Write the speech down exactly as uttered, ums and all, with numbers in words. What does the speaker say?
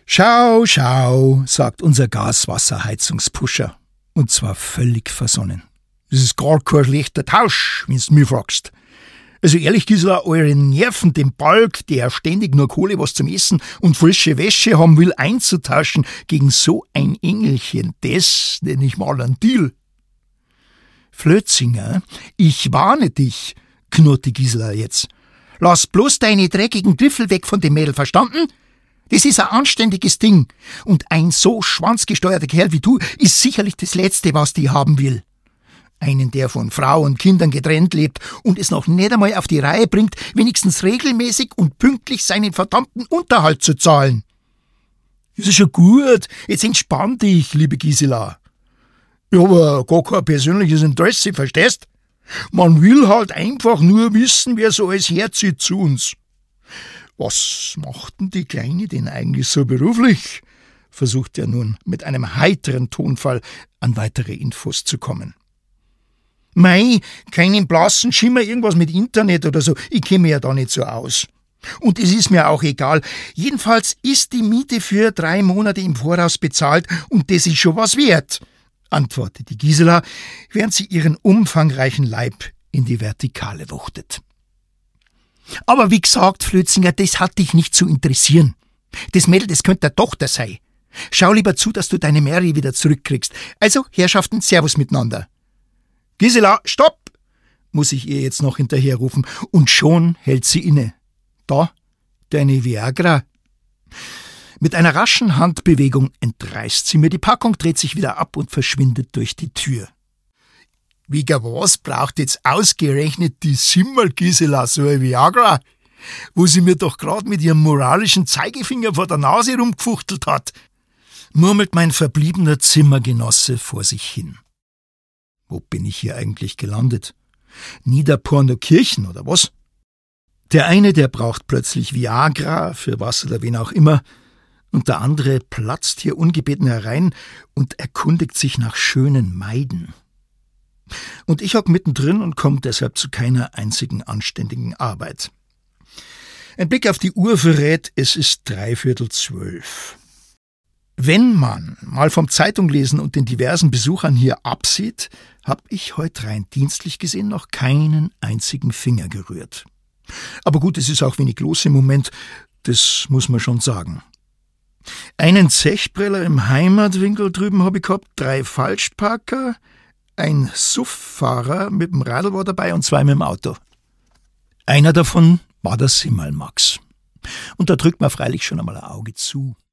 Schau, schau, sagt unser Gaswasserheizungspusher. Und zwar völlig versonnen. Das ist gar kein schlechter Tausch, wenn's du mich fragst. Also ehrlich, Gisela, eure Nerven, den Balk, der ständig nur Kohle, was zum Essen und frische Wäsche haben will, einzutauschen gegen so ein Engelchen, das nenn ich mal einen Deal. Flötzinger, ich warne dich, knurrt die Gisela jetzt. Lass bloß deine dreckigen Griffel weg von dem Mädel, verstanden? Das ist ein anständiges Ding. Und ein so schwanzgesteuerter Kerl wie du ist sicherlich das Letzte, was die haben will. Einen, der von Frau und Kindern getrennt lebt und es noch nicht einmal auf die Reihe bringt, wenigstens regelmäßig und pünktlich seinen verdammten Unterhalt zu zahlen. Das ist schon gut. Jetzt entspann dich, liebe Gisela. Ja, aber gar kein persönliches Interesse, verstehst? Man will halt einfach nur wissen, wer so alles herzieht zu uns. Was macht denn die Kleine denn eigentlich so beruflich? Versucht er nun mit einem heiteren Tonfall an weitere Infos zu kommen. Mei, keinen blassen Schimmer, irgendwas mit Internet oder so, ich kenne mich ja da nicht so aus. Und es ist mir auch egal. Jedenfalls ist die Miete für drei Monate im Voraus bezahlt und das ist schon was wert, antwortet die Gisela, während sie ihren umfangreichen Leib in die Vertikale wuchtet. Aber wie gesagt, Flötzinger, das hat dich nicht zu interessieren. Das Mädel, das könnte der Tochter sein. Schau lieber zu, dass du deine Mary wieder zurückkriegst. Also, Herrschaften, Servus miteinander. Gisela, stopp! Muss ich ihr jetzt noch hinterherrufen. Und schon hält sie inne. Da, deine Viagra. Mit einer raschen Handbewegung entreißt sie mir die Packung, dreht sich wieder ab und verschwindet durch die Tür. Wegen was braucht jetzt ausgerechnet die Simmerl-Gisela so ein Viagra, wo sie mir doch gerade mit ihrem moralischen Zeigefinger vor der Nase rumgefuchtelt hat, murmelt mein verbliebener Zimmergenosse vor sich hin. Wo bin ich hier eigentlich gelandet? Niederpornokirchen oder was? Der eine, der braucht plötzlich Viagra, für was oder wen auch immer, und der andere platzt hier ungebeten herein und erkundigt sich nach schönen Maiden. Und ich hock mittendrin und komme deshalb zu keiner einzigen anständigen Arbeit. Ein Blick auf die Uhr verrät, es ist dreiviertel zwölf. Wenn man mal vom Zeitunglesen und den diversen Besuchern hier absieht, hab ich heute rein dienstlich gesehen noch keinen einzigen Finger gerührt. Aber gut, es ist auch wenig los im Moment, das muss man schon sagen. Einen Zechbreller im Heimatwinkel drüben habe ich gehabt, drei Falschparker, ein Sufffahrer mit dem Radl war dabei und zwei mit dem Auto. Einer davon war der Simmerl Max. Und da drückt man freilich schon einmal ein Auge zu.